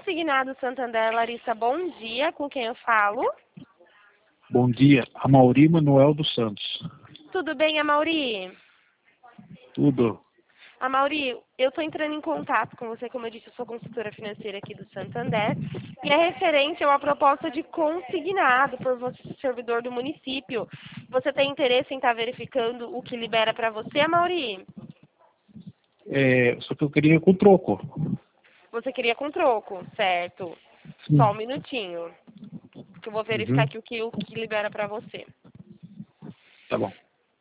Consignado Santander, Larissa, bom dia. Com quem eu falo? Bom dia, Amauri Manuel dos Santos. Tudo bem, Amauri? Tudo. Amauri, eu estou entrando em contato com você, como eu disse, eu sou consultora financeira aqui do Santander, e é referente a uma proposta de consignado por você, servidor do município. Você tem interesse em estar verificando o que libera para você, Amauri? Só que eu queria com troco. Você queria com troco, certo? Sim. Só um minutinho, que eu vou verificar Uhum. aqui o que libera para você. Tá bom.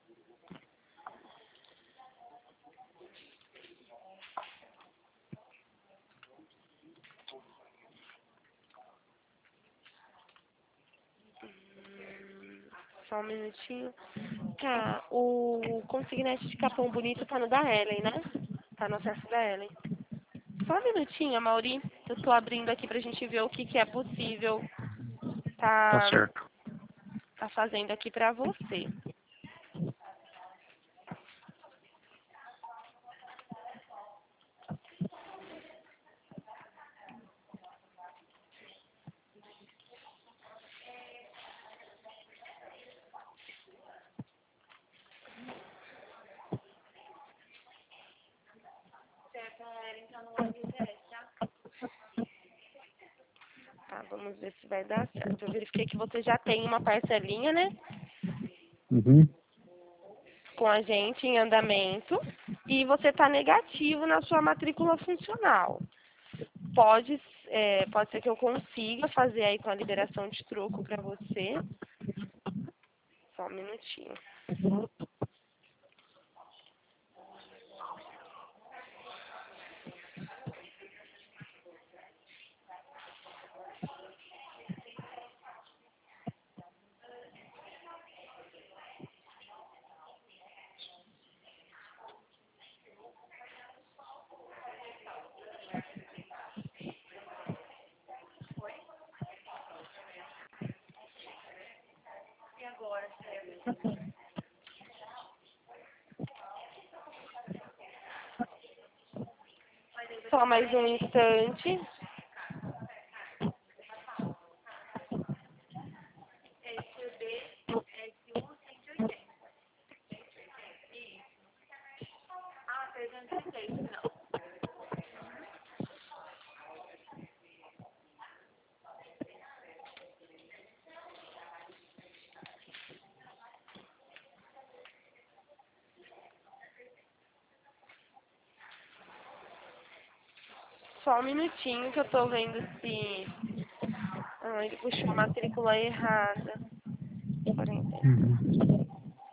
Só um minutinho. Tá, o consignete de Capão Bonito tá no da Ellen, né? Tá no acesso da Ellen. Só um minutinho, Mauri. Eu tô abrindo aqui pra gente ver o que que é possível Tá tá, certo. tá fazendo aqui pra você. Tá, vamos ver se vai dar certo. Eu verifiquei que você já tem uma parcelinha, né? Uhum. Com a gente em andamento. E você tá negativo na sua matrícula funcional. Pode ser que eu consiga fazer aí com a liberação de troco pra você. Só um minutinho. Só mais um instante. Só um minutinho que eu tô vendo se... Ah, ele puxou a matrícula errada. 40. Uhum.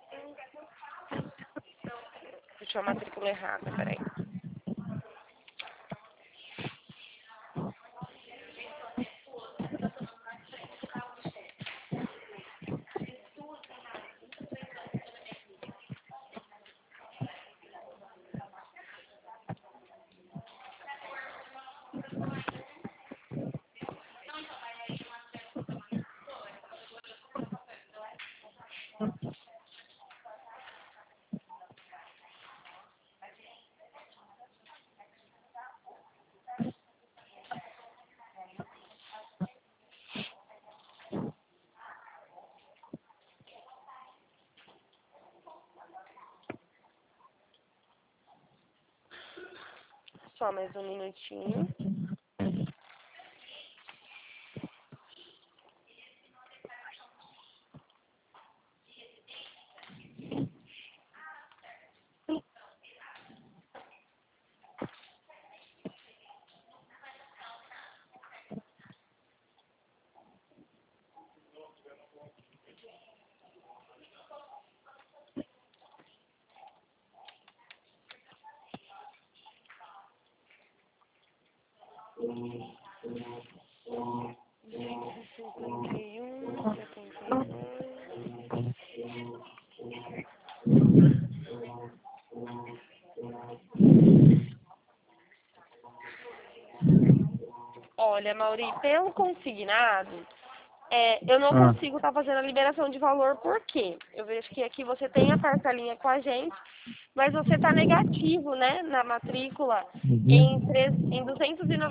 Puxou a matrícula errada, peraí. Só mais um minutinho. Cinquenta e um, 72. Olha, Mauri, pelo consignado, eu não Ah, consigo estar fazendo a liberação de valor, por quê? Eu vejo que aqui você tem a parcelinha com a gente mas você está negativo, né, na matrícula em Uhum. em R$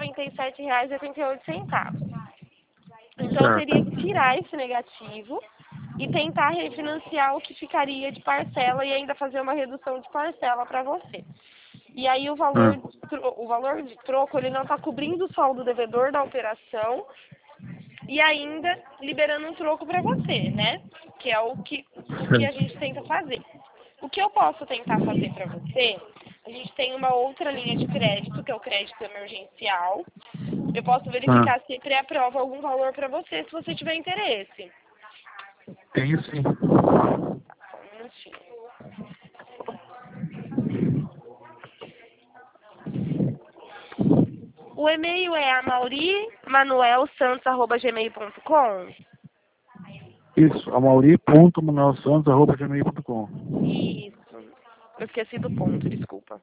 297,88. Então, eu teria que Certo. tirar esse negativo e tentar refinanciar o que ficaria de parcela e ainda fazer uma redução de parcela para você. E aí Ah, o valor de troco ele não está cobrindo o saldo devedor da operação e ainda liberando um troco para você, né? Que é o que a certo. gente tenta fazer. O que eu posso tentar fazer para você, a gente tem uma outra linha de crédito, que é o crédito emergencial. Eu posso Ah, verificar se pré-aprova algum valor para você, se você tiver interesse. tenho sim. Só um minutinho. O e-mail é amaurimanuelsantos@gmail.com. Isso, amauri.manuelsantos@gmail.com. Isso. Eu esqueci do ponto, desculpa.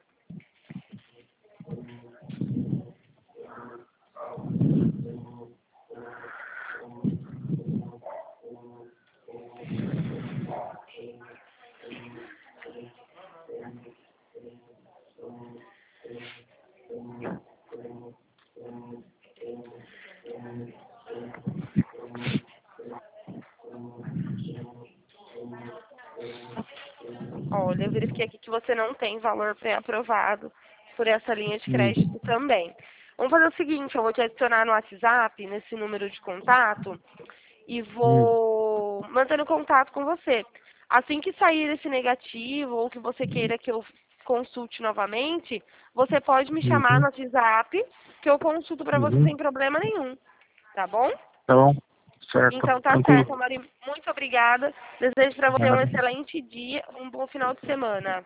Olha, eu verifiquei aqui que você não tem valor pré-aprovado por essa linha de crédito também. Vamos fazer o seguinte, eu vou te adicionar no WhatsApp, nesse número de contato, e Hum. vou mantendo contato com você. Assim que sair esse negativo ou que você queira que eu consulte novamente, você pode me chamar no Uhum. WhatsApp que eu consulto para você Uhum. sem problema nenhum, tá bom? Tá bom. Certo. Então tá certo, Tranquilo. Mari. Muito obrigada. Desejo para você um Nada. excelente dia, um bom final de semana.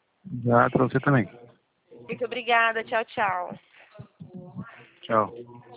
Nada pra você também. Muito obrigada. Tchau, tchau. Tchau.